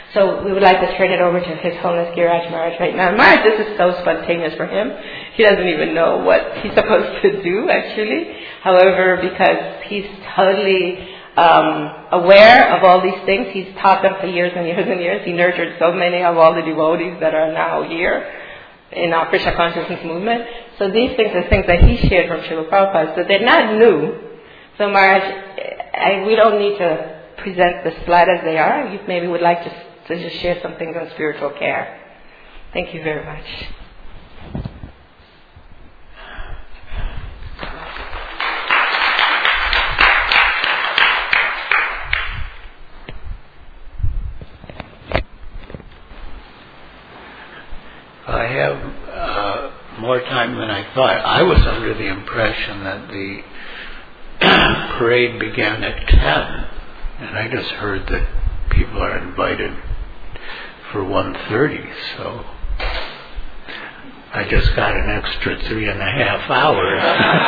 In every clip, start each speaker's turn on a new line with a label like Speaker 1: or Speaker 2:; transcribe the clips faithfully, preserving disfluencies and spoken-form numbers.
Speaker 1: So we would like to turn it over to His Holiness Giriraj Maharaj right now. Maharaj, this is so spontaneous for him. He doesn't even know what he's supposed to do, actually. However, because he's totally um, aware of all these things, he's taught them for years and years and years. He nurtured so many of all the devotees that are now here in our Krishna consciousness movement. So these things are things that he shared from Srila Prabhupada. So they're not new. So Maharaj, I, we don't need to present the slide as they are. You maybe would like to to just share some things on spiritual care. Thank you very much.
Speaker 2: I have uh, more time than I thought. I was under the impression that the parade began at ten, and I just heard that people are invited for one thirty, so I just got an extra three and a half hours.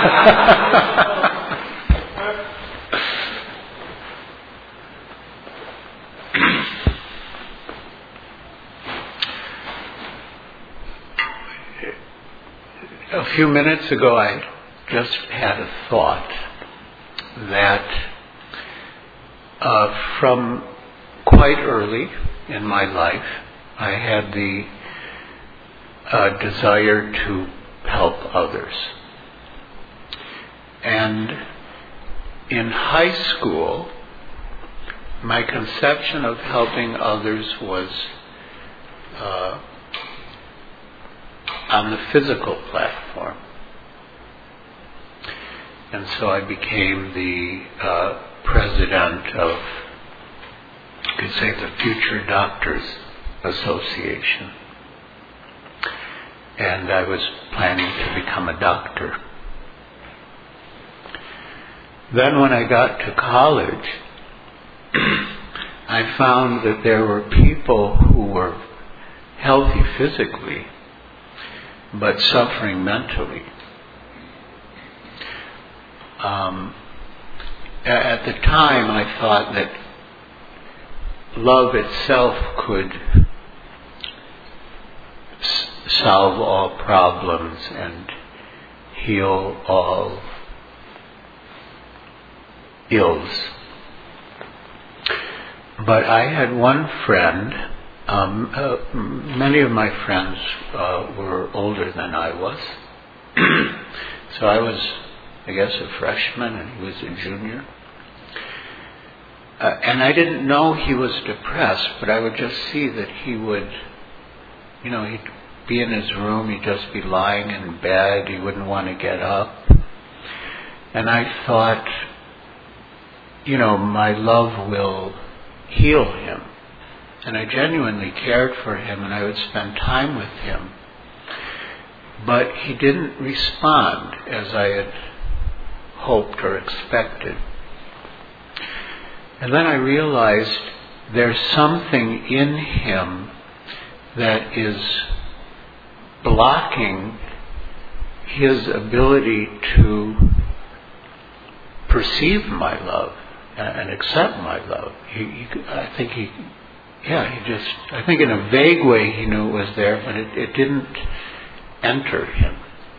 Speaker 2: A few minutes ago, I just had a thought that uh, from quite early in my life, I had the uh, desire to help others. And in high school, my conception of helping others was uh, on the physical platform. And so I became the uh, president of, you could say, the Future Doctors Association. And I was planning to become a doctor. Then when I got to college, I found that there were people who were healthy physically, but suffering mentally. Um, at the time, I thought that love itself could s- solve all problems and heal all ills. But I had one friend, um, uh, many of my friends uh, were older than I was. So I was, I guess, a freshman and he was a junior. Uh, and I didn't know he was depressed, but I would just see that he would, you know, he'd be in his room, he'd just be lying in bed, he wouldn't want to get up. And I thought, you know, my love will heal him. And I genuinely cared for him and I would spend time with him. But he didn't respond as I had hoped or expected. And then I realized there's something in him that is blocking his ability to perceive my love and accept my love. He, he, I think he, yeah, he just, I think in a vague way he knew it was there, but it, it didn't enter him.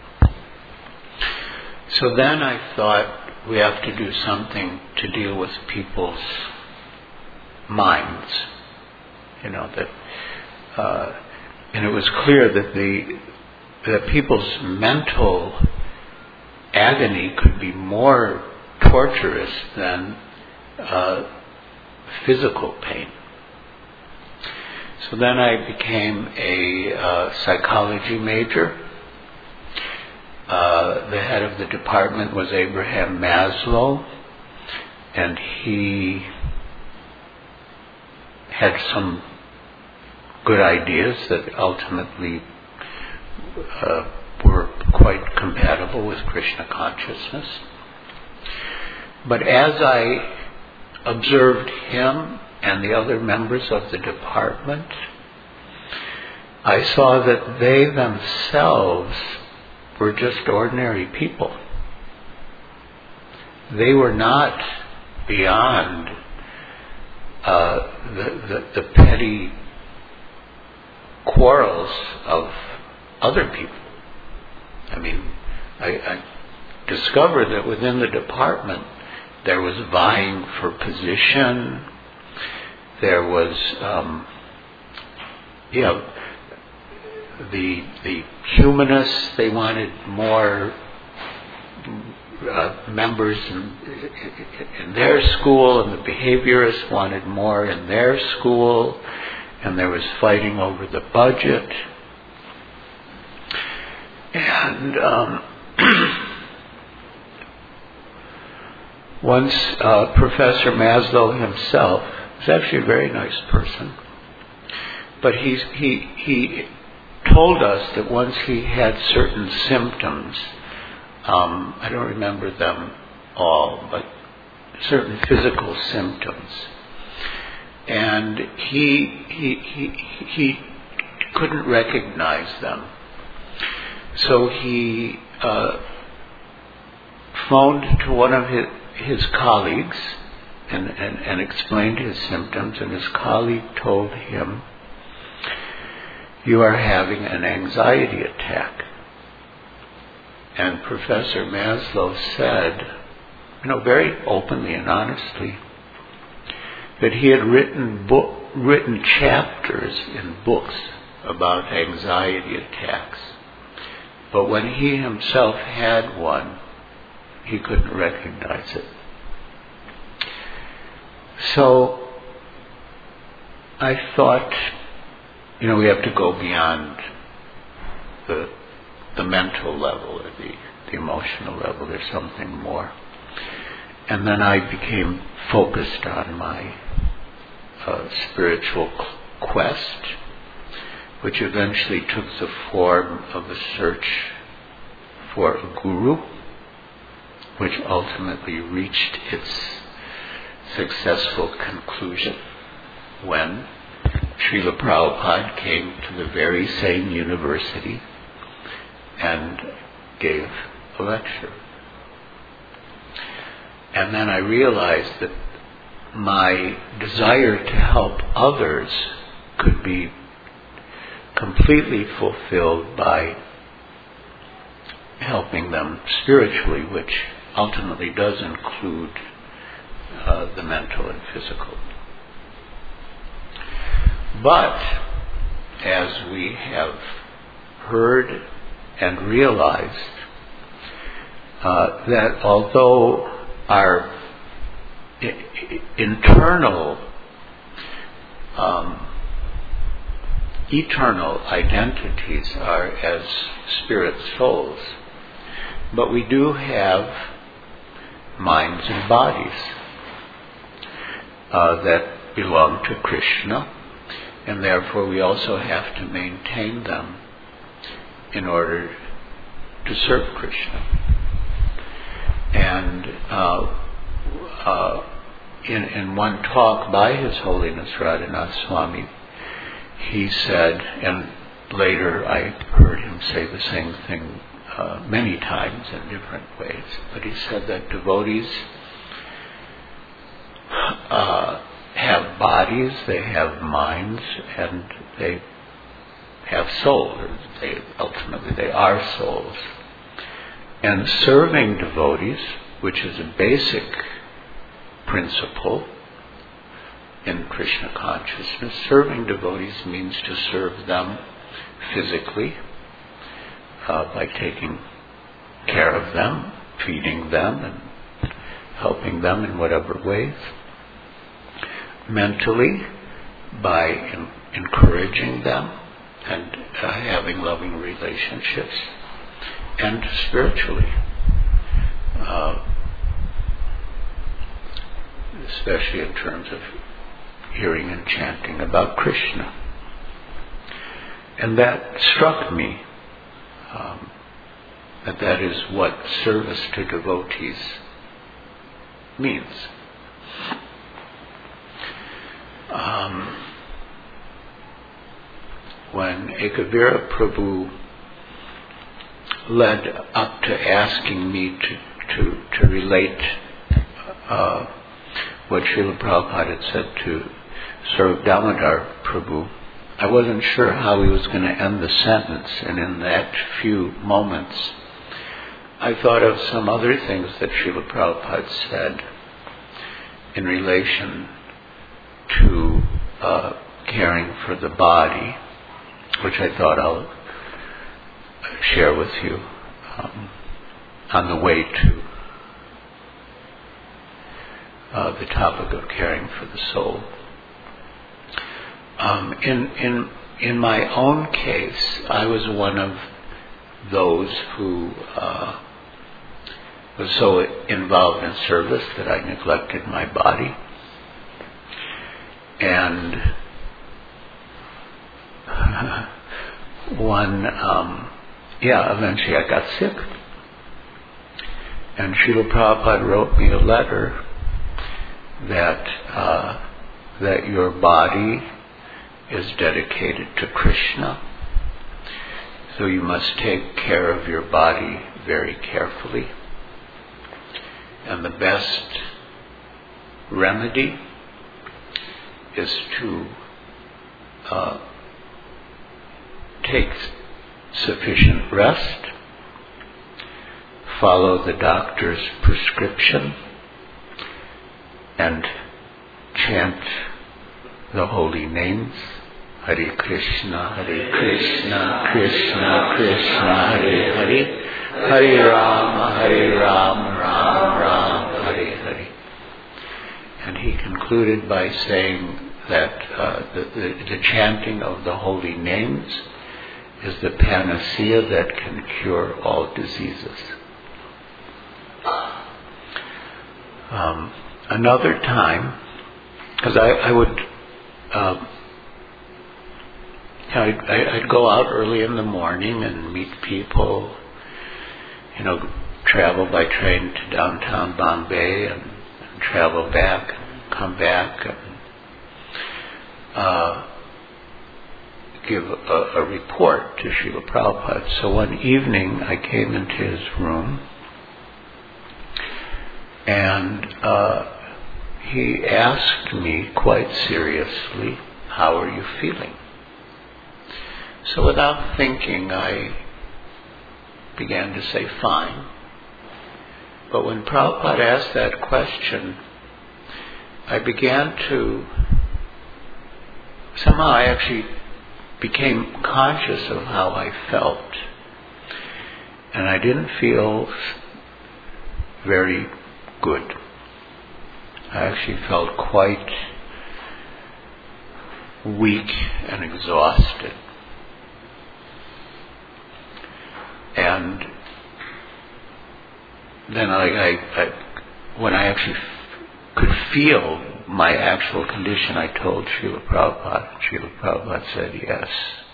Speaker 2: So then I thought, we have to do something to deal with people's minds. You know, that, uh, and it was clear that the, that people's mental agony could be more torturous than uh, physical pain. So then I became a uh, psychology major. Uh, the head of the department was Abraham Maslow, and he had some good ideas that ultimately uh, were quite compatible with Krishna consciousness. But as I observed him and the other members of the department, I saw that they themselves were just ordinary people. They were not beyond uh, the, the, the petty quarrels of other people. I mean, I, I discovered that within the department there was vying for position. There was, um, you know, the the humanists, they wanted more uh, members in, in their school, and the behaviorists wanted more in their school, and there was fighting over the budget. And um, once uh, Professor Maslow himself was actually a very nice person, but he's, he he told us that once he had certain symptoms, um, I don't remember them all, but certain physical symptoms, and he he he he couldn't recognize them. So he uh, phoned to one of his, his colleagues and, and, and explained his symptoms, and his colleague told him, "You are having an anxiety attack." And Professor Maslow said, you know, very openly and honestly, that he had written book, written chapters in books about anxiety attacks. But when he himself had one, he couldn't recognize it. So I thought, you know, we have to go beyond the the mental level or the, the emotional level. There's something more. And then I became focused on my uh, spiritual quest, which eventually took the form of a search for a guru, which ultimately reached its successful conclusion when Srila Prabhupada came to the very same university and gave a lecture. And then I realized that my desire to help others could be completely fulfilled by helping them spiritually, which ultimately does include uh, the mental and physical. But as we have heard and realized, uh, that although our I- internal um, eternal identities are as spirit souls, but we do have minds and bodies uh, that belong to Krishna, and therefore we also have to maintain them in order to serve Krishna. And uh, uh, in, in one talk by His Holiness Radhanath Swami, he said, and later I heard him say the same thing uh, many times in different ways, but he said that devotees uh, have bodies, they have minds, and they have souls. Or they, ultimately, they are souls. And serving devotees, which is a basic principle in Krishna consciousness, serving devotees means to serve them physically uh, by taking care of them, feeding them, and helping them in whatever ways. Mentally, by in, encouraging them and uh, having loving relationships. And spiritually, uh, especially in terms of hearing and chanting about Krishna. And that struck me, um, that that is what service to devotees means. Um, when Ekavira Prabhu led up to asking me to, to, to relate uh, what Srila Prabhupada had said to Swarup Damodar Prabhu, I wasn't sure how he was going to end the sentence, and in that few moments I thought of some other things that Srila Prabhupada said in relation to uh, caring for the body, which I thought I'll share with you um, on the way to uh, the topic of caring for the soul. Um, in in in my own case, I was one of those who uh, was so involved in service that I neglected my body, and one, um, yeah, eventually I got sick, and Srila Prabhupada wrote me a letter that uh, that your body is dedicated to Krishna, so you must take care of your body very carefully, and the best remedy is to uh, take sufficient rest, follow the doctor's prescription, and chant the holy names. Hare Krishna, Hare Krishna, Krishna Krishna, Hare Hare, Hare Rama, Hare Rama, Rama Rama, Hare Hare. And he concluded by saying that uh, the, the, the chanting of the holy names is the panacea that can cure all diseases. Um, another time, because I, I would, uh, I'd, I'd go out early in the morning and meet people, you know, travel by train to downtown Bombay and, and travel back, and come back, and uh, give a, a report to Srila Prabhupada. So one evening I came into his room, and uh, he asked me quite seriously, how are you feeling? So without thinking, I began to say, fine. But when Prabhupada asked that question, I began to, somehow I actually became conscious of how I felt. And I didn't feel very good. I actually felt quite weak and exhausted. And then I, I, I when I actually f- could feel my actual condition, I told Srila Prabhupada. Srila Prabhupada said, yes.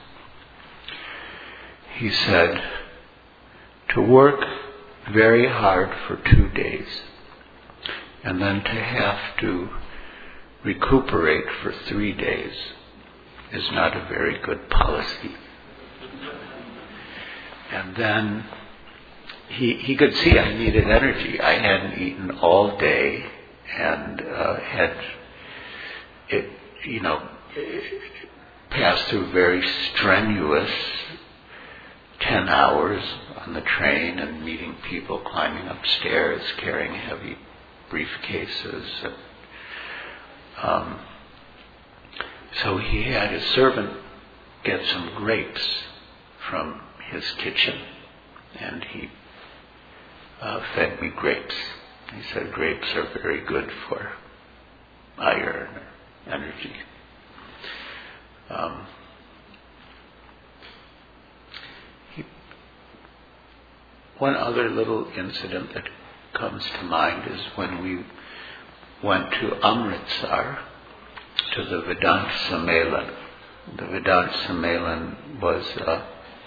Speaker 2: He said, to work very hard for two days and then to have to recuperate for three days is not a very good policy. And then he he could see I needed energy. I hadn't eaten all day and uh, had it, you know, passed through very strenuous ten hours on the train and meeting people, climbing upstairs, carrying heavy briefcases. And, um, so he had his servant get some grapes from his kitchen, and he uh, fed me grapes. He said grapes are very good for iron or energy. Um, he, one other little incident that comes to mind is when we went to Amritsar to the Vedanta Sammelan. The Vedanta Sammelan was uh,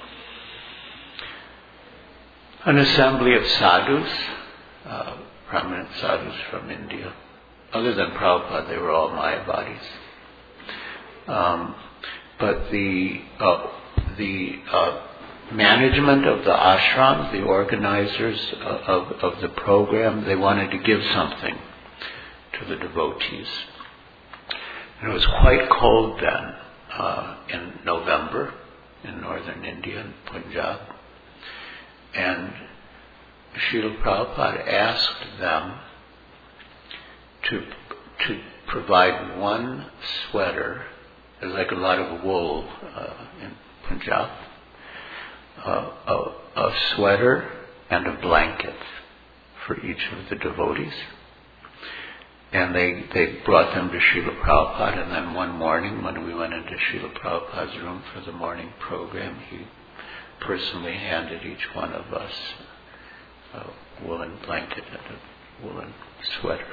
Speaker 2: an assembly of sadhus, uh, prominent sadhus from India. Other than Prabhupada, they were all Mayavadis. Um, but the uh, the uh, management of the ashram, the organizers uh, of, of the program, they wanted to give something to to the devotees. And it was quite cold then, uh, in November, in northern India, in Punjab. And Srila Prabhupada asked them to to provide one sweater. There's like a lot of wool uh, in Punjab. Uh, a, a sweater and a blanket for each of the devotees. And they, they brought them to Srila Prabhupada, and then one morning when we went into Srila Prabhupada's room for the morning program, he personally handed each one of us a woolen blanket and a woolen sweater.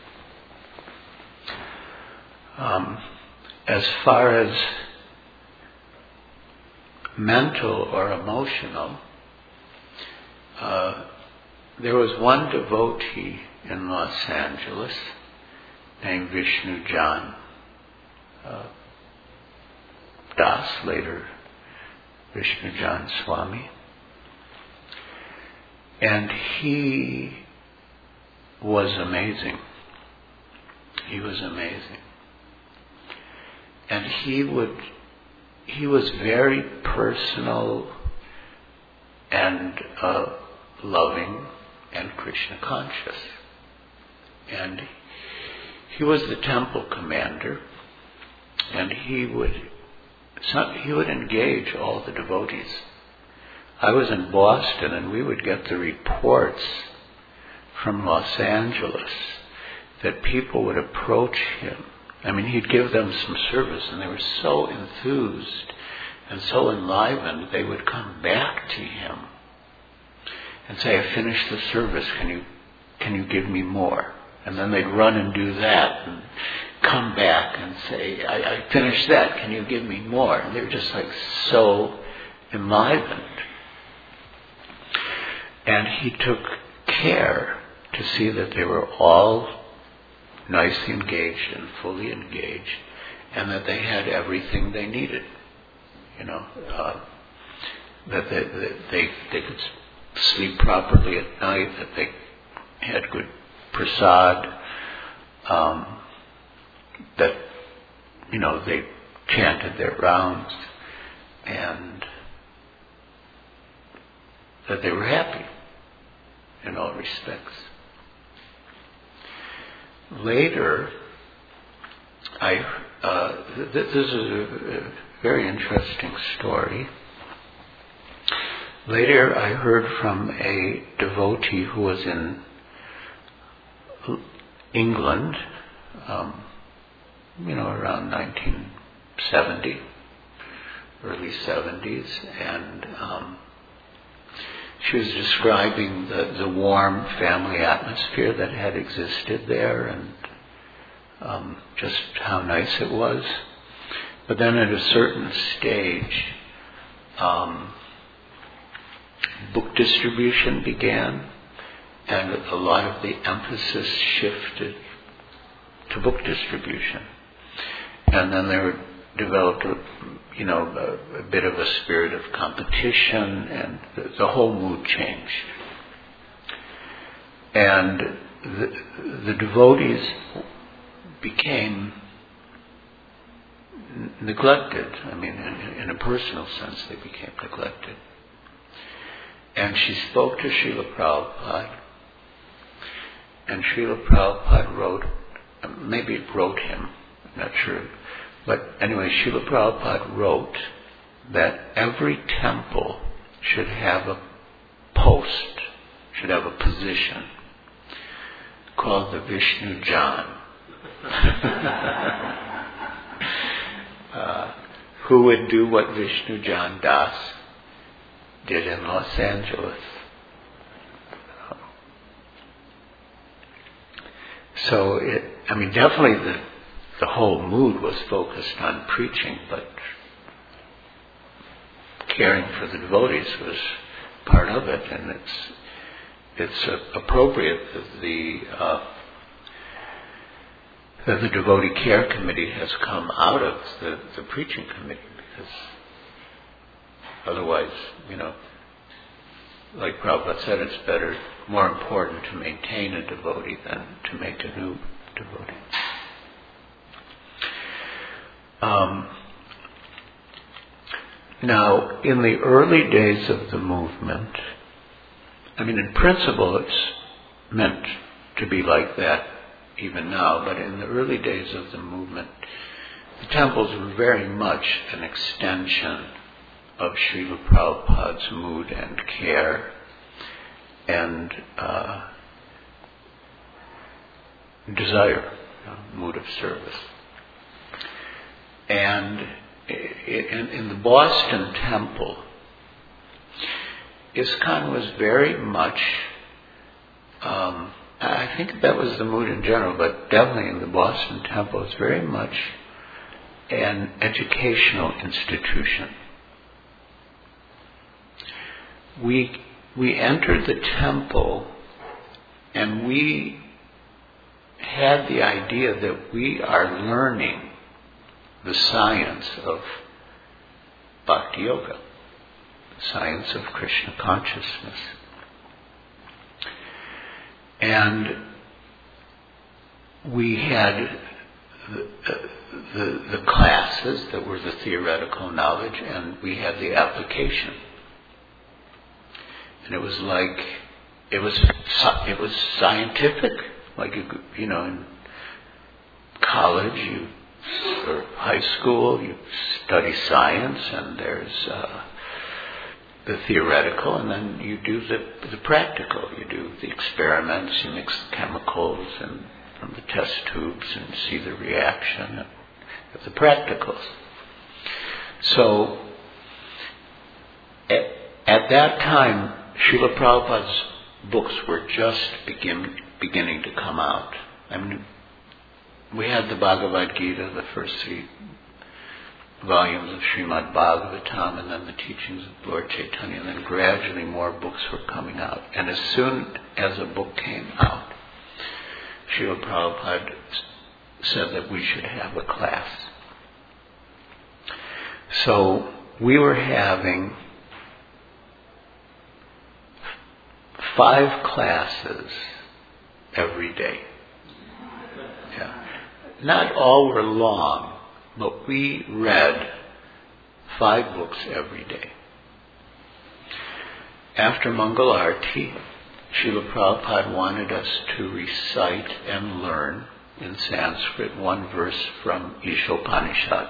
Speaker 2: Um, as far as mental or emotional, uh, there was one devotee in Los Angeles named Vishnu Jan uh, Das, later Vishnu Jan Swami. And he was amazing. He was amazing. And he would, he was very personal and uh, loving and Krishna conscious. And he was the temple commander, and he would he would engage all the devotees. I was in Boston, and we would get the reports from Los Angeles that people would approach him. I mean, he'd give them some service, and they were so enthused and so enlivened, they would come back to him and say, "I finished the service, can you can you give me more?" And then they'd run and do that and come back and say, I, I finished that, can you give me more? And they were just like so enlivened. And he took care to see that they were all nicely engaged and fully engaged, and that they had everything they needed. You know, uh, that they, that they, they could sleep properly at night, that they had good prasad, um, that, you know, they chanted their rounds, and that they were happy in all respects. Later, I, uh, th- this is a, a very interesting story. Later, I heard from a devotee who was in England, um, you know, around nineteen seventy, early seventies, and um, she was describing the, the warm family atmosphere that had existed there, and um, just how nice it was. But then at a certain stage, um, book distribution began, and a lot of the emphasis shifted to book distribution. And then there developed, a, you know, a, a bit of a spirit of competition, and the, the whole mood changed. And the, the devotees became n- neglected. I mean, in, in a personal sense, they became neglected. And she spoke to Srila Prabhupada, and Srila Prabhupada wrote, maybe it wrote him, I'm not sure, but anyway, Srila Prabhupada wrote that every temple should have a post, should have a position called the Vishnu Jan, uh, who would do what Vishnu Jan Das did in Los Angeles. So it, I mean, definitely the the whole mood was focused on preaching, but caring for the devotees was part of it, and it's it's uh, appropriate that the uh, that the devotee care committee has come out of the, the preaching committee, because otherwise, you know, like Prabhupada said, it's better, more important to maintain a devotee than to make a new devotee. Um, now, in the early days of the movement, I mean, in principle, it's meant to be like that even now, but in the early days of the movement, the temples were very much an extension of Srila Prabhupada's mood and care and uh, desire, you know, mood of service. And in, in the Boston temple, ISKCON was very much, um, I think that was the mood in general, but definitely in the Boston temple, it's very much an educational institution. We we entered the temple and we had the idea that we are learning the science of Bhakti Yoga, the science of Krishna consciousness. And we had the, the, the classes that were the theoretical knowledge, and we had the application. And it was like, it was it was scientific. Like, you, you know, in college, you or high school, you study science, and there's uh, the theoretical, and then you do the the practical. You do the experiments, you mix the chemicals and from the test tubes and see the reaction of the practicals. So, at, at that time, Srila Prabhupada's books were just begin, beginning to come out. I mean, we had the Bhagavad Gita, the first three volumes of Srimad Bhagavatam, and then the teachings of Lord Chaitanya, and then gradually more books were coming out. And as soon as a book came out, Srila Prabhupada said that we should have a class. So we were having five classes every day. Yeah. Not all were long, but we read five books every day. After Mangalarti, Srila Prabhupada wanted us to recite and learn in Sanskrit one verse from Ishopanishad.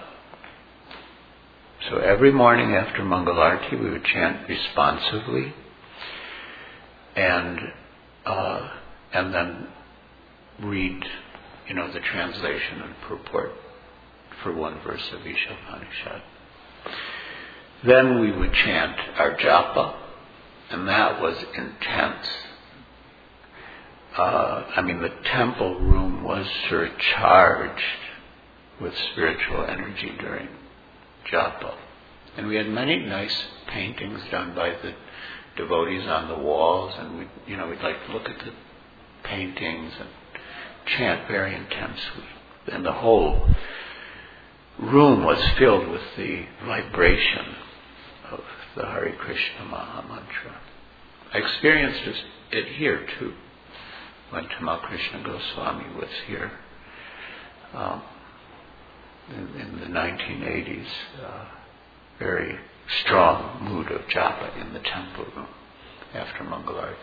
Speaker 2: So every morning after Mangalarti, we would chant responsively, and uh, and then read, you know, the translation and purport for one verse of Ishopanishad. Then we would chant our japa, and that was intense. Uh, I mean, the temple room was surcharged with spiritual energy during japa. And we had many nice paintings done by the devotees on the walls, and we, you know, we'd like to look at the paintings and chant very intensely. And the whole room was filled with the vibration of the Hare Krishna Maha Mantra. I experienced it here too, when Tamal Krishna Goswami was here um, in, in the nineteen eighties. Uh, very strong mood of japa in the temple room after Mangalarti.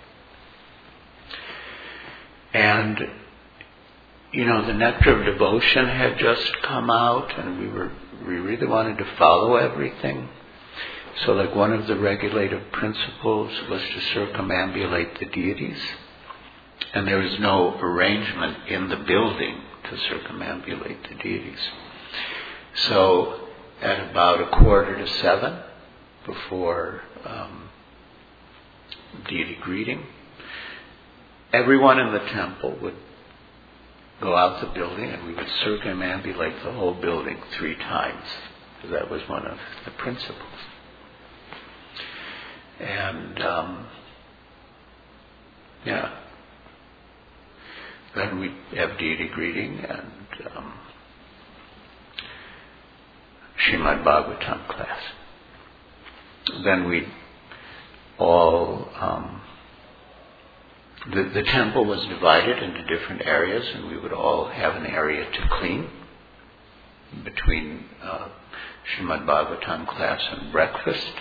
Speaker 2: And, you know, the Nectar of Devotion had just come out, and we were we really wanted to follow everything. So, like, one of the regulative principles was to circumambulate the deities, and there was no arrangement in the building to circumambulate the deities. So, at about a quarter to seven, before um, deity greeting, everyone in the temple would go out the building, and we would circumambulate the whole building three times. That was one of the principles. And, um, yeah. Then we'd have deity greeting and um, Srimad Bhagavatam class. Then we'd all um, the, the temple was divided into different areas, and we would all have an area to clean between uh, Srimad Bhagavatam class and breakfast.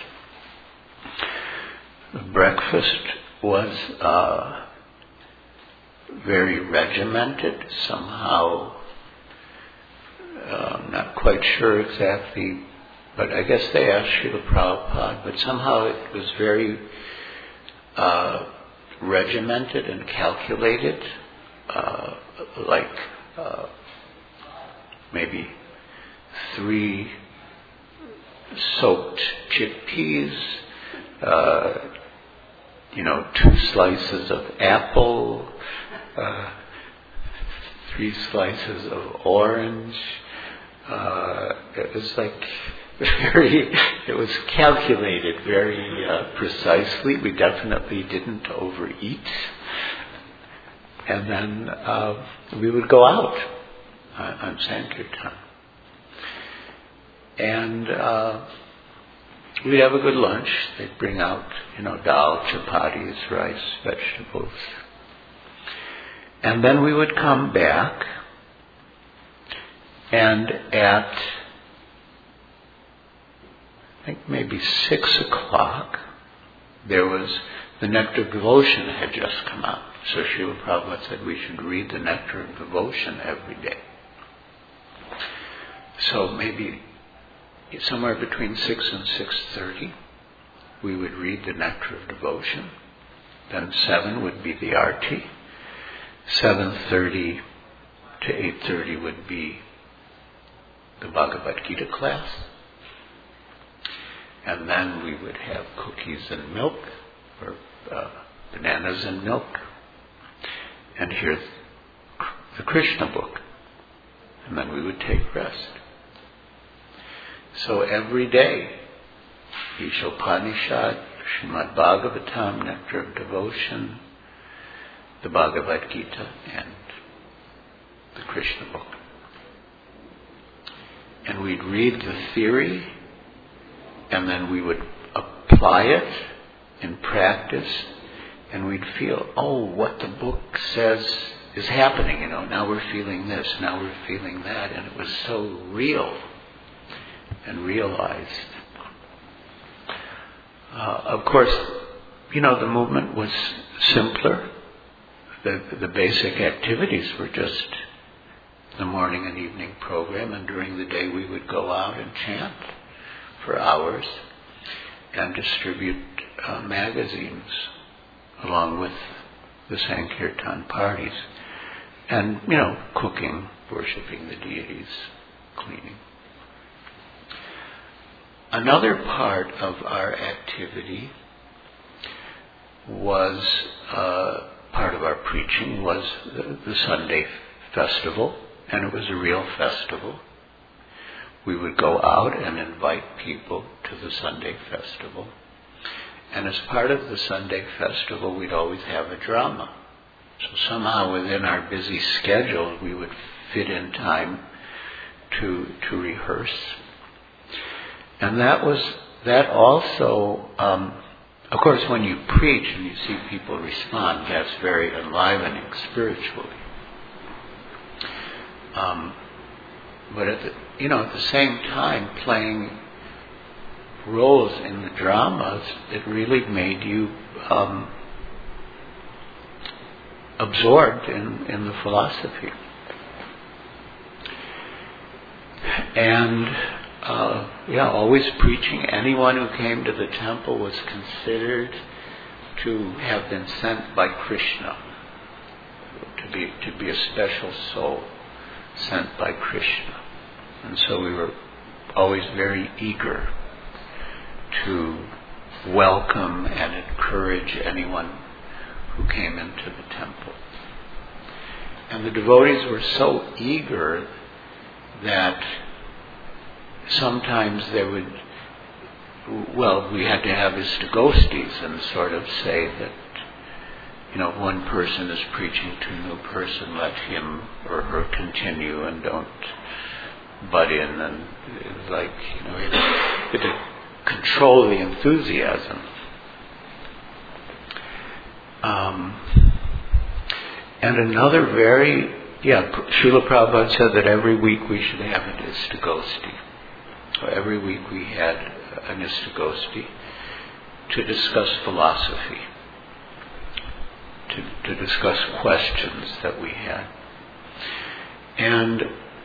Speaker 2: The breakfast was uh, very regimented, somehow, uh, I'm not quite sure exactly, but I guess they asked Srila Prabhupada, but somehow it was very uh, regimented and calculated, uh, like uh, maybe three soaked chickpeas, uh, you know, two slices of apple, uh, three slices of orange. Uh, it was like very, it was calculated very uh, precisely. We definitely didn't overeat. And then uh, we would go out on, on Sankirtan. And uh, we'd have a good lunch. They'd bring out, you know, dal, chapatis, rice, vegetables. And then we would come back, and at, I think maybe six o'clock, there was, the Nectar of Devotion had just come out. So Srila Prabhupada said we should read the Nectar of Devotion every day. So maybe somewhere between six and six thirty, we would read the Nectar of Devotion. Then seven would be the arti. seven thirty to eight thirty would be the Bhagavad Gita class. And then we would have cookies and milk, or uh, bananas and milk, and hear the Krishna book. And then we would take rest. So every day, Ishopanishad, Srimad Bhagavatam, Nectar of Devotion, the Bhagavad Gita, and the Krishna book. And we'd read the theory, and then we would apply it in practice, and we'd feel, oh, what the book says is happening, you know, now we're feeling this, now we're feeling that, and it was so real and realized. Uh, of course, you know, the movement was simpler. The, the basic activities were just the morning and evening program, and during the day we would go out and chant for hours and distribute uh, magazines along with the Sankirtan parties. And, you know, cooking, worshipping the deities, cleaning. Another part of our activity was, uh, part of our preaching was the, the Sunday festival, and it was a real festival. We would go out and invite people to the Sunday festival. And as part of the Sunday festival, we'd always have a drama. So somehow within our busy schedule, we would fit in time to to rehearse. And that was, that also, um, of course, when you preach and you see people respond, that's very enlivening spiritually. Um, but at the, you know, at the same time, playing roles in the dramas, it really made you um, absorbed in, in the philosophy. And uh, yeah, always preaching. Anyone who came to the temple was considered to have been sent by Krishna, to be to be a special soul sent by Krishna. And so we were always very eager to welcome and encourage anyone who came into the temple. And the devotees were so eager that sometimes they would, well, we had to have istagostis and sort of say that, you know, if one person is preaching to a new person, let him or her continue and don't butt in. And it was like, you know, it, it control the enthusiasm. Um, and another very, yeah, Srila Prabhupada said that every week we should have an Istagosti. So every week we had an Istagosti to discuss philosophy, to, to discuss questions that we had. And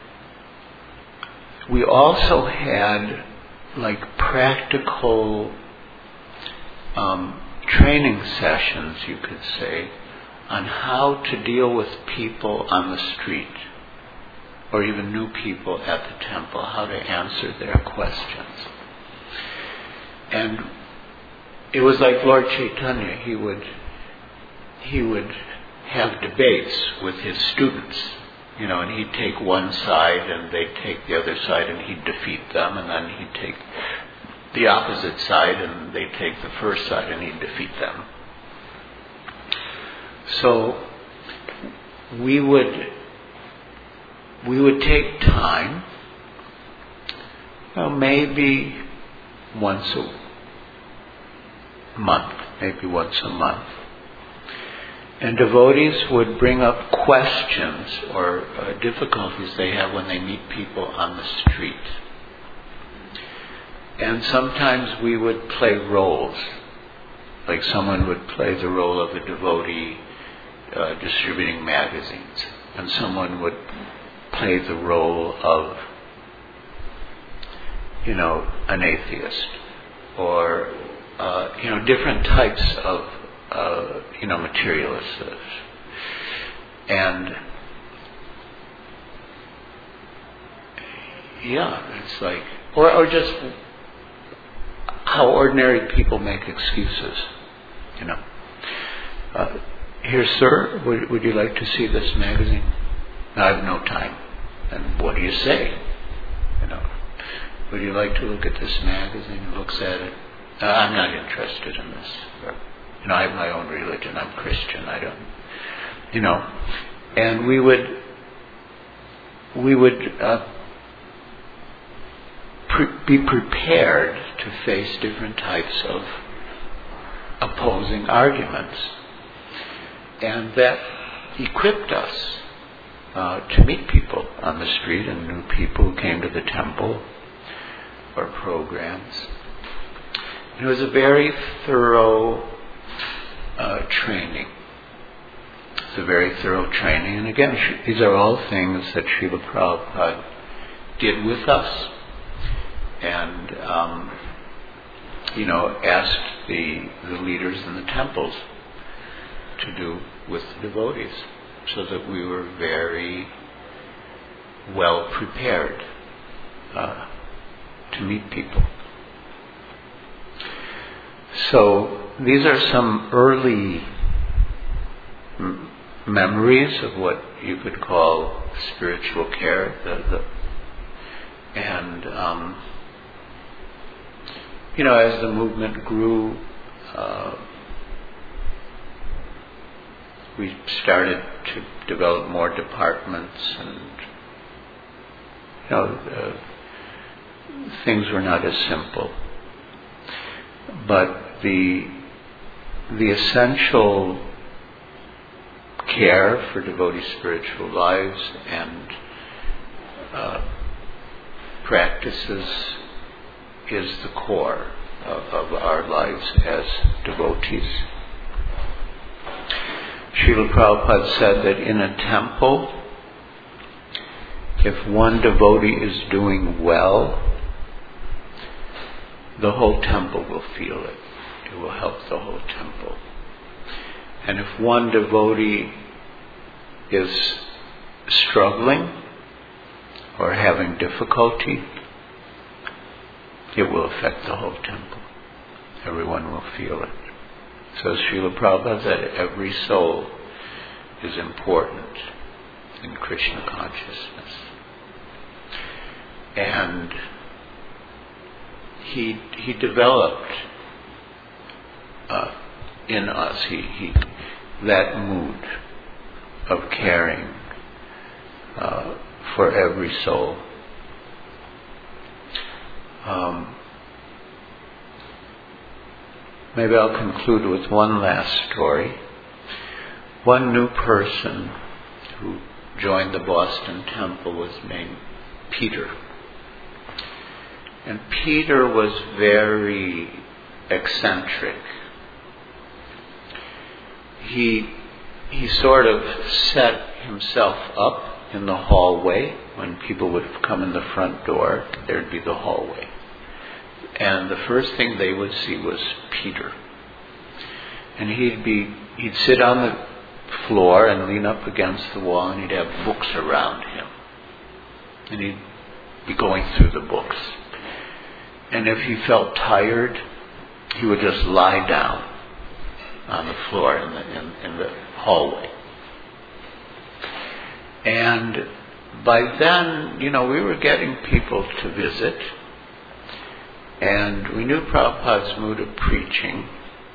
Speaker 2: we also had like practical um, training sessions, you could say, on how to deal with people on the street, or even new people at the temple, how to answer their questions. And it was like Lord Chaitanya, he would he would have debates with his students, you know, and he'd take one side and they'd take the other side and he'd defeat them, and then he'd take the opposite side and they'd take the first side and he'd defeat them. So we would we would take time, well, maybe once a month, maybe once a month, and devotees would bring up questions or uh, difficulties they have when they meet people on the street. And sometimes we would play roles, like someone would play the role of a devotee uh, distributing magazines, and someone would play the role of, you know, an atheist, or uh, you know, different types of uh, you know, materialists. And yeah, it's like, or or just how ordinary people make excuses, you know. Uh, here, sir, would, would you like to see this magazine? I have no time. And what do you say? You know, would you like to look at this magazine? Looks at it. Uh, I'm not interested in this. Or, you know, I have my own religion. I'm Christian. I don't, you know. And we would, we would uh, pre- be prepared to face different types of opposing arguments, and that equipped us Uh, to meet people on the street and new people who came to the temple or programs. It was a very thorough uh, training. It's a very thorough training. And again, sh- these are all things that Srila Prabhupada did with us, and um, you know, asked the, the leaders in the temples to do with the devotees, so that we were very well prepared uh, to meet people. So these are some early m- memories of what you could call spiritual care. The, the, and, um, you know, as the movement grew, uh, we started to develop more departments, and you know, uh, things were not as simple. But the the essential care for devotee spiritual lives and uh, practices is the core of, of our lives as devotees. Srila Prabhupada said that in a temple, if one devotee is doing well, the whole temple will feel it. It will help the whole temple. And if one devotee is struggling or having difficulty, it will affect the whole temple. Everyone will feel it. So Srila Prabhupada said every soul is important in Krishna consciousness. And he he developed uh, in us he, he that mood of caring uh, for every soul. Um, Maybe I'll conclude with one last story. one new person who joined the Boston Temple was named Peter. And Peter was very eccentric. He he sort of set himself up in the hallway. When people would come in the front door, there'd be the hallway. And the first thing they would see was Peter. And he'd be he'd sit on the floor and lean up against the wall, and he'd have books around him. And he'd be going through the books. And if he felt tired, he would just lie down on the floor in the, in, in the hallway. And by then, you know, we were getting people to visit, and we knew Prabhupada's mood of preaching.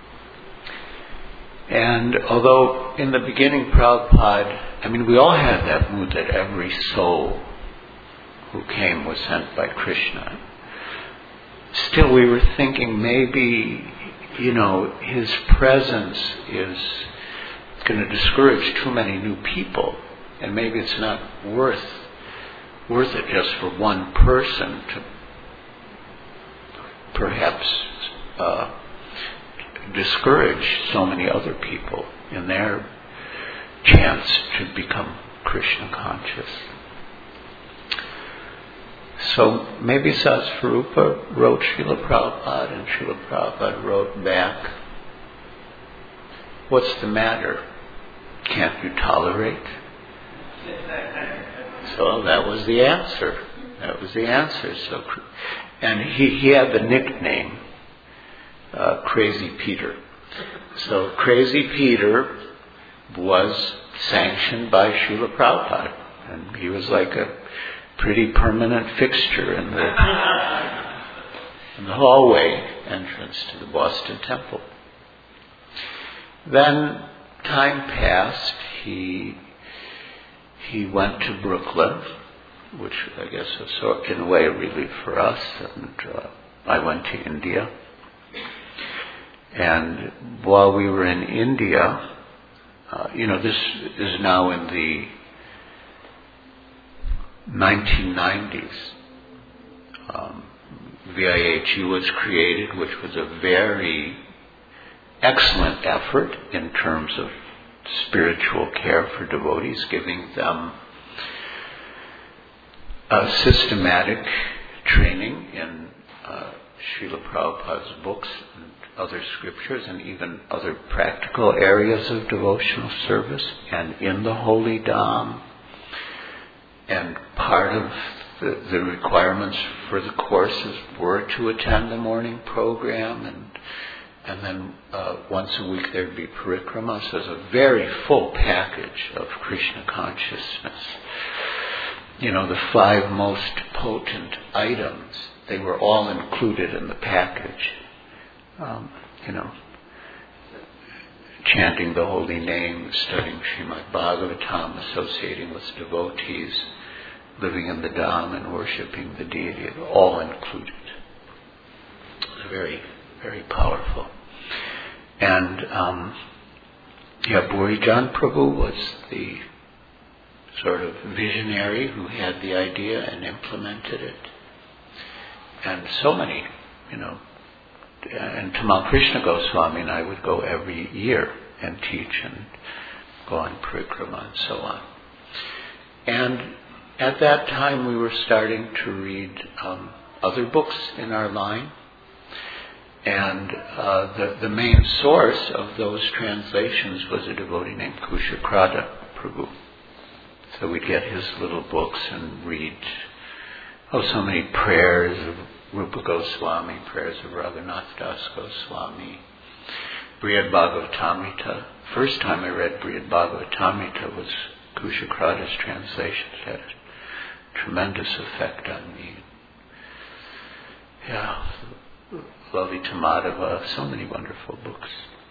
Speaker 2: And although in the beginning Prabhupada, I mean, we all had that mood that every soul who came was sent by Krishna. Still, we were thinking maybe, you know, his presence is going to discourage too many new people, and maybe it's not worth worth it just for one person to perhaps uh, discourage so many other people in their chance to become Krishna conscious. So maybe Sasvarupa wrote Srila Prabhupada, and Srila Prabhupada wrote back, "What's the matter? Can't you tolerate?" So that was the answer. That was the answer. So, and he, he had the nickname uh, Crazy Peter. So Crazy Peter was sanctioned by Srila Prabhupada, and he was like a pretty permanent fixture in the in the hallway entrance to the Boston Temple. Then time passed. He he went to Brooklyn, which I guess was sort in a way a relief for us. And uh, I went to India. And while we were in India, uh, you know, this is now in the nineteen nineties. Um, V I H U was created, which was a very excellent effort in terms of spiritual care for devotees, giving them a systematic training in uh, Srila Prabhupada's books and other scriptures, and even other practical areas of devotional service, and in the Holy Dham. And part of the, the requirements for the courses were to attend the morning program, and and then uh, once a week there'd be parikrama. So it was a very full package of Krishna consciousness. You know, the five most potent items, they were all included in the package. Um, you know, chanting the holy name, studying Srimad Bhagavatam, associating with devotees, living in the Dham and worshipping the deity, all included. Very, very powerful. And um, yeah, Burijan Prabhu was the sort of visionary who had the idea and implemented it. And so many, you know, and Tamal Krishna Goswami and I would go every year and teach and go on parikrama and so on. And at that time we were starting to read um, other books in our line. And uh, the, the main source of those translations was a devotee named Kushakrata Prabhu. So we'd get his little books and read, oh, so many prayers of Rupa Goswami, prayers of Raghunath Das Goswami, Brihad Bhagavatamrita. First time I read Brihad Bhagavatamrita was Kushakrata's translation. It had a tremendous effect on me. Yeah, Lalita Madhava, so many wonderful books.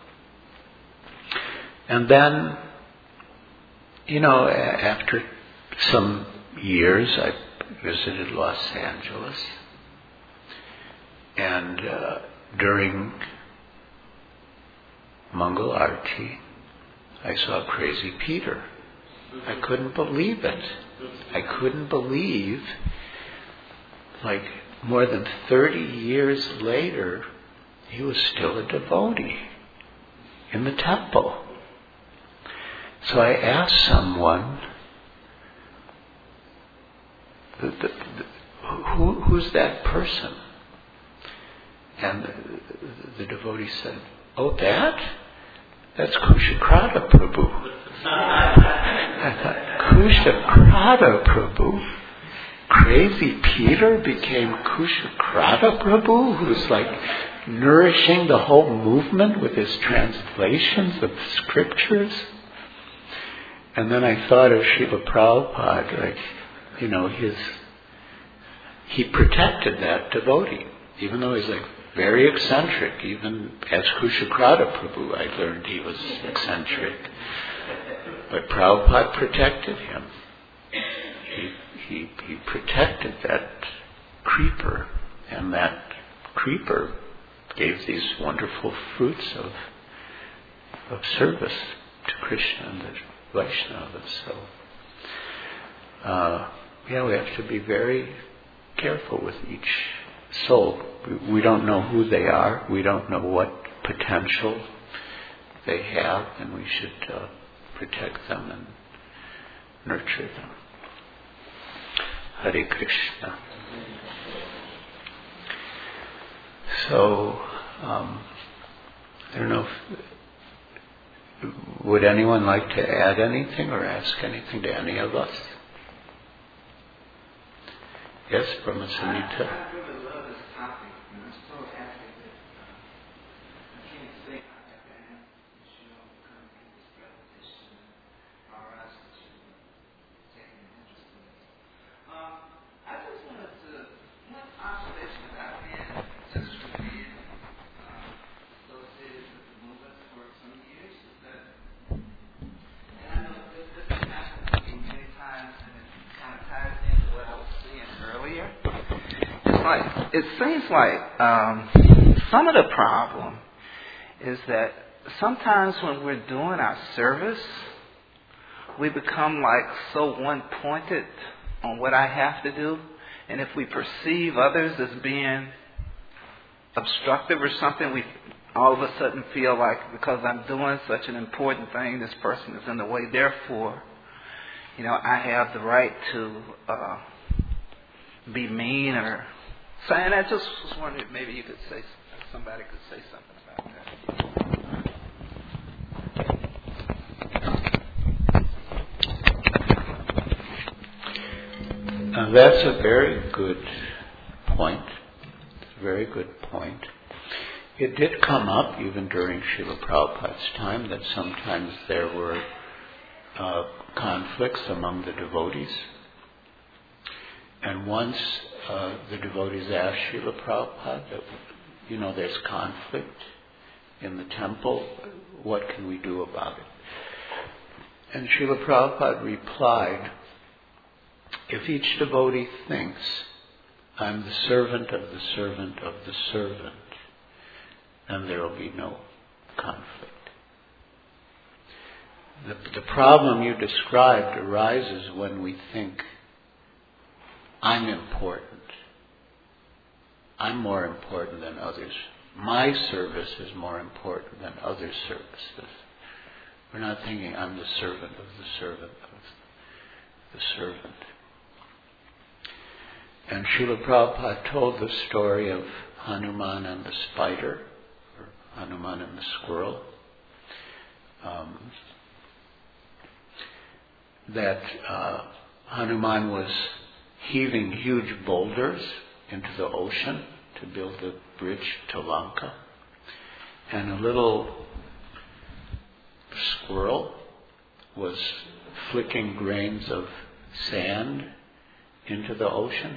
Speaker 2: And then, you know, after some years, I visited Los Angeles. And uh, during Mangal Arti, I saw Crazy Peter. I couldn't believe it. I couldn't believe, like, more than thirty years later, he was still a devotee in the temple. So I asked someone, the, the, the, who, who's that person? And the, the devotee said, oh, that? That's Kushakrata Prabhu. I thought, Kushakrata Prabhu? Crazy Peter became Kushakrata Prabhu, who's like nourishing the whole movement with his translations of scriptures? And then I thought of Srila Prabhupada, like, you know, his, he protected that devotee, even though he's like very eccentric. Even as Kushakrata Prabhu, I learned he was eccentric. But Prabhupada protected him. He, he, he protected that creeper, and that creeper gave these wonderful fruits of, of service to Krishna and the Vaishnavas. So, uh, yeah, we have to be very careful with each soul. We, we don't know who they are. We don't know what potential they have, and we should uh, protect them and nurture them. Hare Krishna. So, um, I don't know if, would anyone like to add anything or ask anything to any of us? Yes, Brahma Samhita.
Speaker 3: I really love this topic, and I'm so happy that uh, I can't say how happy I am that you all come to this repetition or else that you take an interest in it. Um, I just wanted to, one observation that I've been just for being uh, associated with the movement for some years is that, and I know this, this has happened to me many times, and it kind of ties into what I was saying earlier. It's like, it seems like um, some of the problem is that sometimes when we're doing our service, we become like so one-pointed on what I have to do, and if we perceive others as being obstructive or something, we all of a sudden feel like because I'm doing such an important thing, this person is in the way. Therefore, you know, I have the right to uh, be mean or so. And I just was wondering if maybe you could say, somebody could say something about
Speaker 2: that. Uh, that's a very good point. It's a very good point. It did come up even during Srila Prabhupada's time that sometimes there were uh, conflicts among the devotees. And once uh, the devotees asked Srila Prabhupada, that, you know, there's conflict in the temple, what can we do about it? And Srila Prabhupada replied, if each devotee thinks, I'm the servant of the servant of the servant, then there will be no conflict. The, the problem you described arises when we think, I'm important. I'm more important than others. My service is more important than other services. We're not thinking, I'm the servant of the servant of the servant. And Srila Prabhupada told the story of Hanuman and the spider, or Hanuman and the squirrel, um, that uh, Hanuman was heaving huge boulders into the ocean to build the bridge to Lanka. And a little squirrel was flicking grains of sand into the ocean.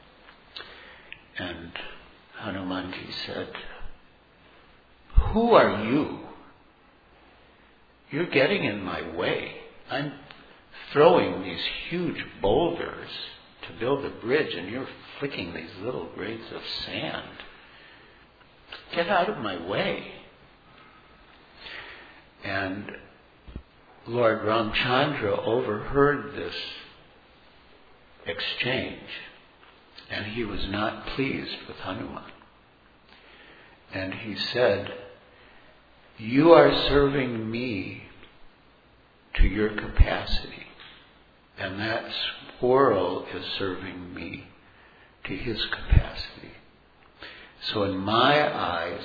Speaker 2: And Hanumanji said, who are you? You're getting in my way. I'm throwing these huge boulders to build a bridge, and you're flicking these little grains of sand. Get out of my way. And Lord Ramchandra overheard this exchange, and he was not pleased with Hanuman. And he said, "You are serving me to your capacity, and that squirrel is serving me to his capacity. So in my eyes,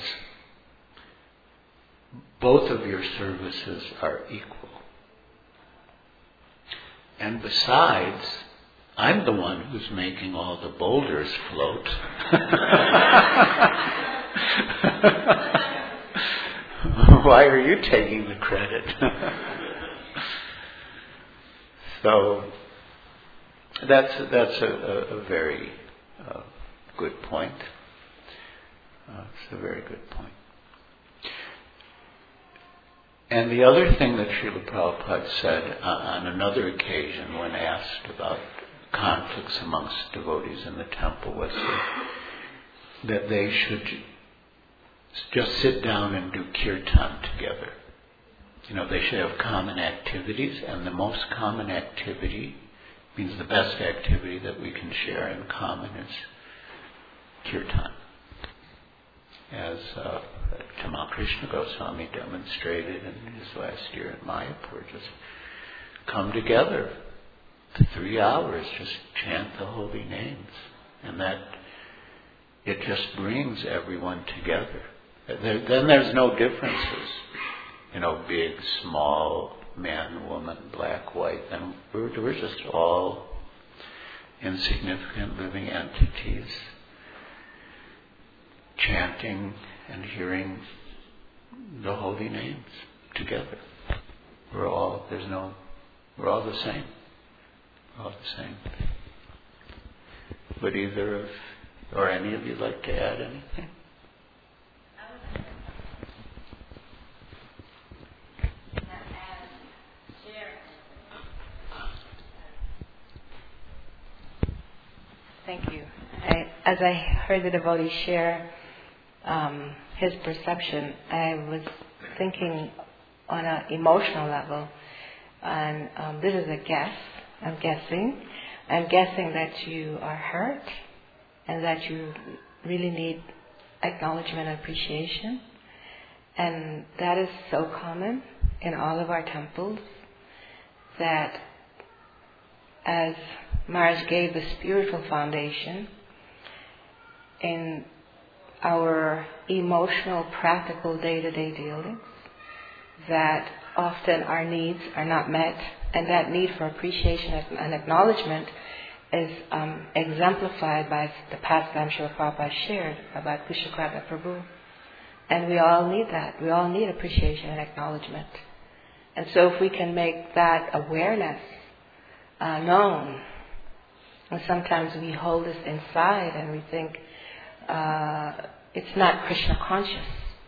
Speaker 2: both of your services are equal. And besides, I'm the one who's making all the boulders float." Why are you taking the credit? So that's that's a, a, a very uh, good point. Uh, it's a very good point. And the other thing that Srila Prabhupada said uh, on another occasion when asked about conflicts amongst devotees in the temple was that, that they should just sit down and do kirtan together. You know, they should have common activities, and the most common activity means the best activity that we can share in common is kirtan. As uh, Tamal Krishna Goswami demonstrated in his last year in Mayapur, just come together for three hours, just chant the holy names, and that it just brings everyone together. There, then there's no differences, you know, big, small, man, woman, black, white. And we're, we're just all insignificant living entities, chanting and hearing the holy names together. We're all, there's no, we're all the same. We're all the same. Would either of, or any of you like to add anything?
Speaker 1: Thank you. I, as I heard the devotee share um, his perception, I was thinking on an emotional level, and um, this is a guess, I'm guessing. I'm guessing that you are hurt and that you really need acknowledgement and appreciation. And that is so common in all of our temples, that as Maharaj gave the spiritual foundation, in our emotional, practical, day-to-day dealings, that often our needs are not met, and that need for appreciation and acknowledgement is um, exemplified by the pastime Srila Prabhupada shared about Kushakrata Prabhu. And we all need that. We all need appreciation and acknowledgement. And so if we can make that awareness uh, known, and sometimes we hold this inside and we think uh, it's not Krishna conscious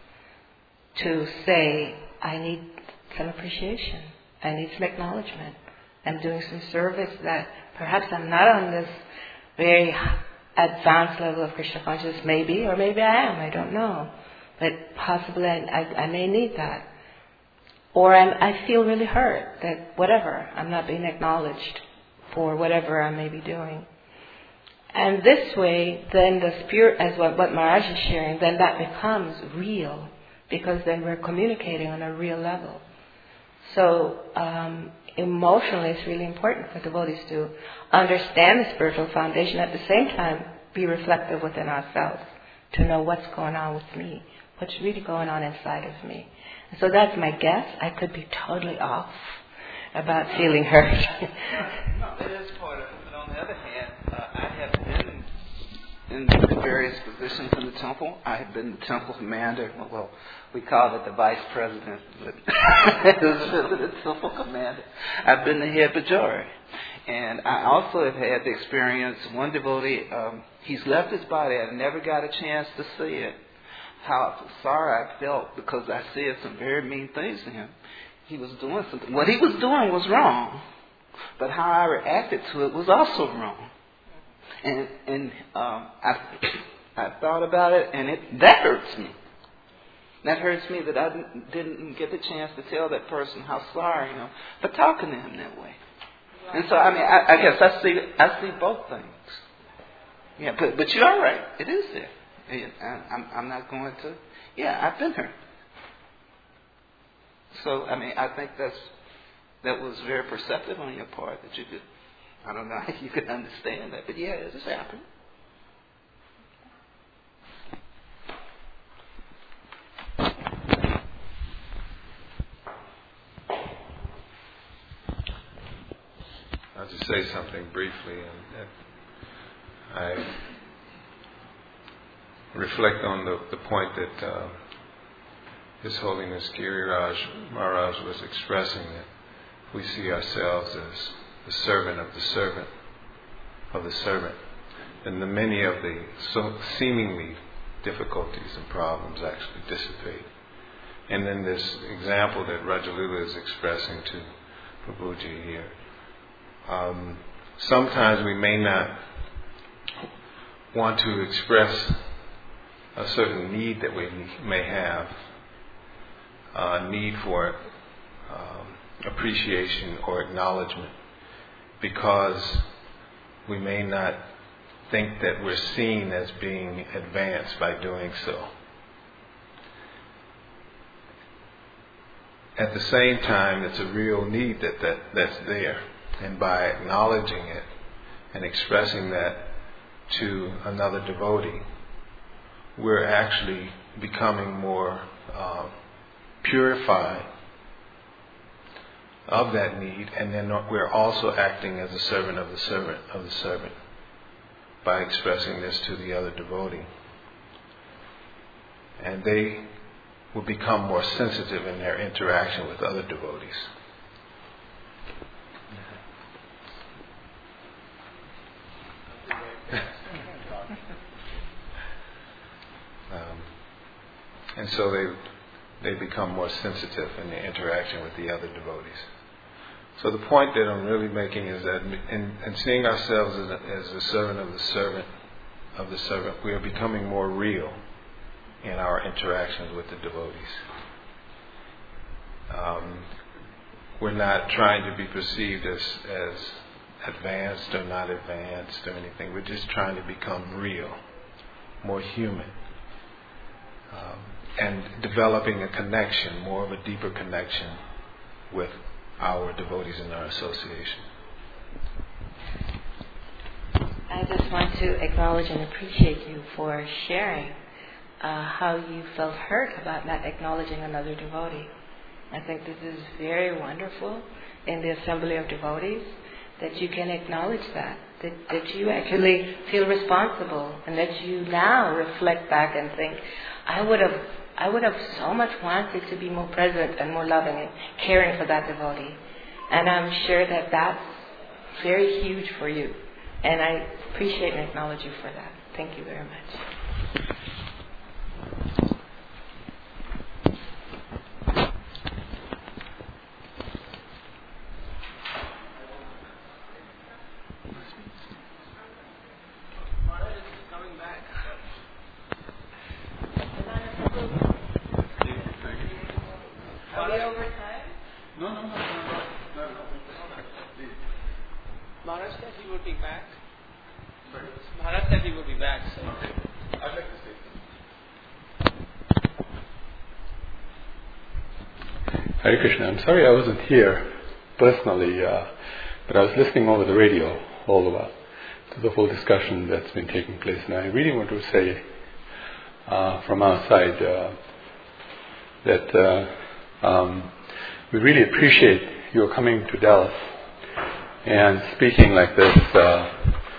Speaker 1: to say, I need some appreciation, I need some acknowledgement, I'm doing some service that perhaps I'm not on this very advanced level of Krishna consciousness, maybe, or maybe I am, I don't know. But possibly I, I, I may need that. Or I'm, I feel really hurt that whatever, I'm not being acknowledged for whatever I may be doing. And this way, then the spirit, as what, what Maharaj is sharing, then that becomes real, because then we're communicating on a real level. So um, emotionally, it's really important for devotees to understand the spiritual foundation, at the same time be reflective within ourselves, to know what's going on with me, what's really going on inside of me. And so that's my guess. I could be totally off about feeling hurt.
Speaker 3: No, it is part of it. But on the other hand, uh, I have been in various positions in the temple. I have been the temple commander. Well, we call it the vice president, but the temple commander. I've been the head bajori. And I also have had the experience, one devotee, um, he's left his body. I never got a chance to see it. How sorry I felt, because I said some very mean things to him. He was doing something. What he was doing was wrong, but how I reacted to it was also wrong. And and um, I I thought about it, and it that hurts me. That hurts me that I didn't, didn't get the chance to tell that person how sorry I am for talking to him that way. And so, I mean, I, I guess I see I see both things. Yeah, but but you're right. It is there. I, I'm I'm not going to. Yeah, I've been hurt. So, I mean, I think that's that was very perceptive on your part that you could. I don't know how you could understand that, but yeah, it just happened.
Speaker 4: I'll just say something briefly, and I reflect on the, the point that uh, His Holiness Giriraj Maharaj was expressing, that we see ourselves as the servant of the servant of the servant, and the many of the so seemingly difficulties and problems actually dissipate. And then this example that Rajalila is expressing to Prabhuji here. Um, sometimes we may not want to express a certain need that we may have, a need for um, appreciation or acknowledgement, because we may not think that we're seen as being advanced by doing so. At the same time, it's a real need that, that that's there. And by acknowledging it and expressing that to another devotee, we're actually becoming more um, purified of that need, and then we're also acting as a servant of the servant of the servant by expressing this to the other devotee. And they will become more sensitive in their interaction with other devotees. um, and so they they become more sensitive in their interaction with the other devotees. So the point that I'm really making is that in, in seeing ourselves as a, as a servant of the servant of the servant, we are becoming more real in our interactions with the devotees. Um, we're not trying to be perceived as as advanced or not advanced or anything. We're just trying to become real, more human, um, and developing a connection, more of a deeper connection with our devotees in our association.
Speaker 1: I just want to acknowledge and appreciate you for sharing uh, how you felt hurt about not acknowledging another devotee. I think this is very wonderful in the assembly of devotees, that you can acknowledge that, that, that you actually feel responsible, and that you now reflect back and think, I would have I would have so much wanted to be more present and more loving and caring for that devotee. And I'm sure that that's very huge for you. And I appreciate and acknowledge you for that. Thank you very much.
Speaker 5: Hare Krishna. I'm sorry I wasn't here personally, uh, but I was listening over the radio all the while to the whole discussion that's been taking place. And I really want to say uh, from our side uh, that uh, um, we really appreciate your coming to Dallas and speaking like this. Uh,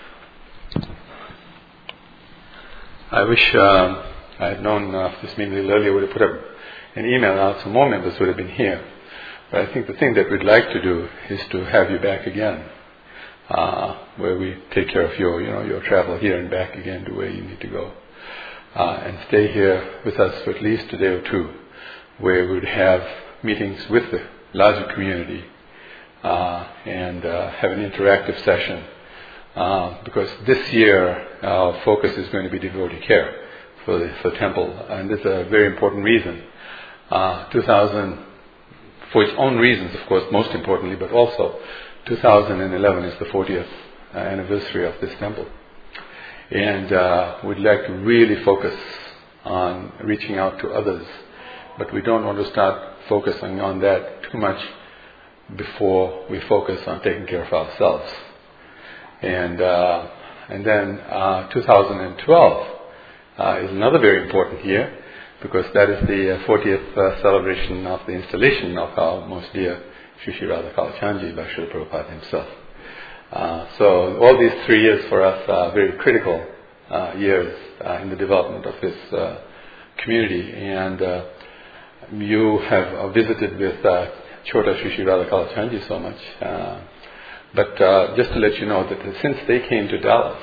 Speaker 5: I wish uh, I had known uh, this meeting a little earlier. I would have put up an email out, so more members would have been here. But I think the thing that we'd like to do is to have you back again, uh, where we take care of your, you know, your travel here and back again to where you need to go, uh, and stay here with us for at least a day or two, where we would have meetings with the larger community uh, and uh, have an interactive session. Uh, because this year our focus is going to be devotee care for the for temple, and this is a very important reason. Uh, two thousand, for its own reasons, of course, most importantly, but also two thousand eleven is the fortieth uh, anniversary of this temple, and uh, we'd like to really focus on reaching out to others, but we don't want to start focusing on that too much before we focus on taking care of ourselves. And uh, and then uh, two thousand twelve uh, is another very important year, because that is the uh, fortieth uh, celebration of the installation of our most dear Sri Sri Radha Kalachandji by Srila Prabhupada himself. Uh, so all these three years for us are very critical uh, years uh, in the development of this uh, community. And uh, you have uh, visited with uh, Chota Sri Sri Radha Kalachandji so much. Uh, but uh, just to let you know that since they came to Dallas,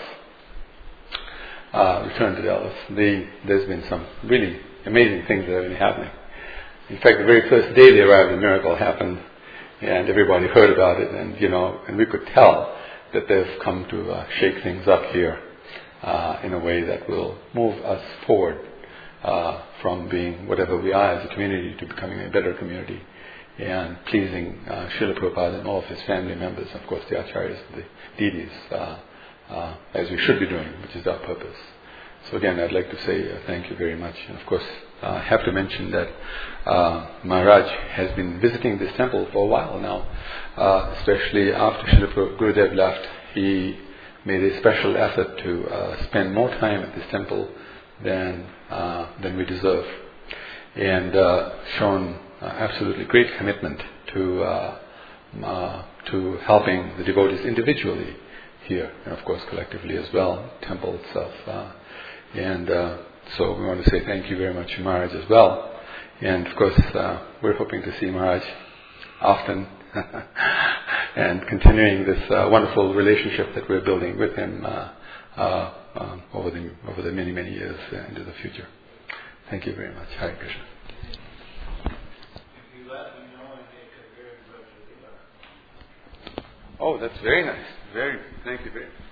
Speaker 5: uh, returned to Dallas, they, there's been some really amazing things that have been happening. In fact, the very first day they arrived, a miracle happened, and everybody heard about it, and you know, and we could tell that they've come to uh, shake things up here uh, in a way that will move us forward uh, from being whatever we are as a community to becoming a better community and pleasing uh, Srila Prabhupada and all of his family members, of course the acharyas, the deities, uh, uh, as we should be doing, which is our purpose. So again, I'd like to say uh, thank you very much. And of course, uh, I have to mention that uh, Maharaj has been visiting this temple for a while now, uh, especially after Srila Gurudev left. He made a special effort to uh, spend more time at this temple than uh, than we deserve, and uh, shown uh, absolutely great commitment to uh, uh, to helping the devotees individually here, and of course collectively as well, temple itself. Uh, And uh, so we want to say thank you very much to Maharaj as well. And of course, uh, we're hoping to see Maharaj often and continuing this uh, wonderful relationship that we're building with him uh, uh, um, over the over the many, many years uh, into the future. Thank you very much. Hare Krishna.
Speaker 3: If you let me know, I make a very good leader.
Speaker 5: Oh, that's very nice. Very, thank you very much.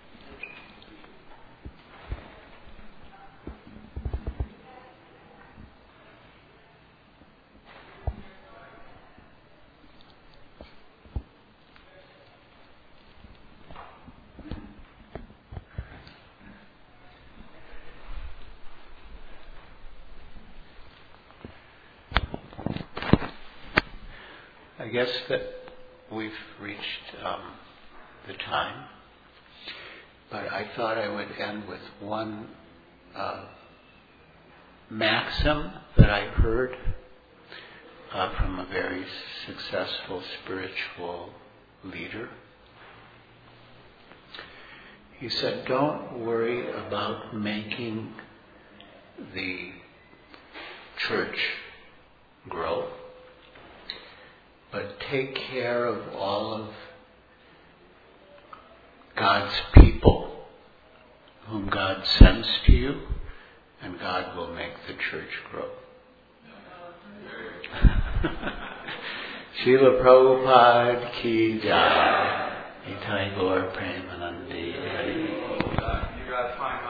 Speaker 2: I guess that we've reached um, the time, but I thought I would end with one uh, maxim that I heard uh, from a very successful spiritual leader. He said, "Don't worry about making the church grow, but take care of all of God's people whom God sends to you, and God will make the church grow." Srila Prabhupada ki jai. Nitai Gaur Premanandi.
Speaker 3: You got to find